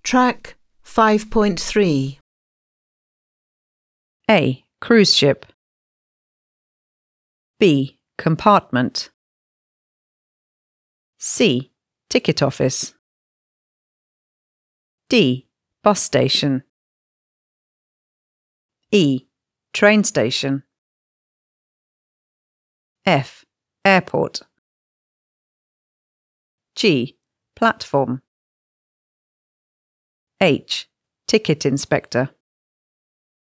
Track 5.3. A. Cruise ship. B. Compartment. C. Ticket office. D. Bus station. E. Train station. F. Airport. G. Platform. H. Ticket inspector.